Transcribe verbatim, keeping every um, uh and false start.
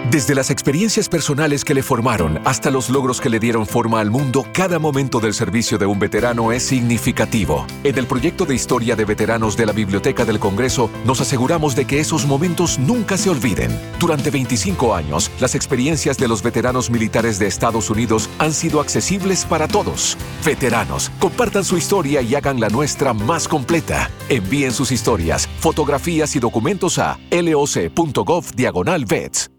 Desde las experiencias personales que le formaron hasta los logros que le dieron forma al mundo, cada momento del servicio de un veterano es significativo. En el proyecto de historia de veteranos de la Biblioteca del Congreso, nos aseguramos de que esos momentos nunca se olviden. Durante veinticinco años, las experiencias de los veteranos militares de Estados Unidos han sido accesibles para todos. Veteranos, compartan su historia y hagan la nuestra más completa. Envíen sus historias, fotografías y documentos a loc punto gov diagonal vets.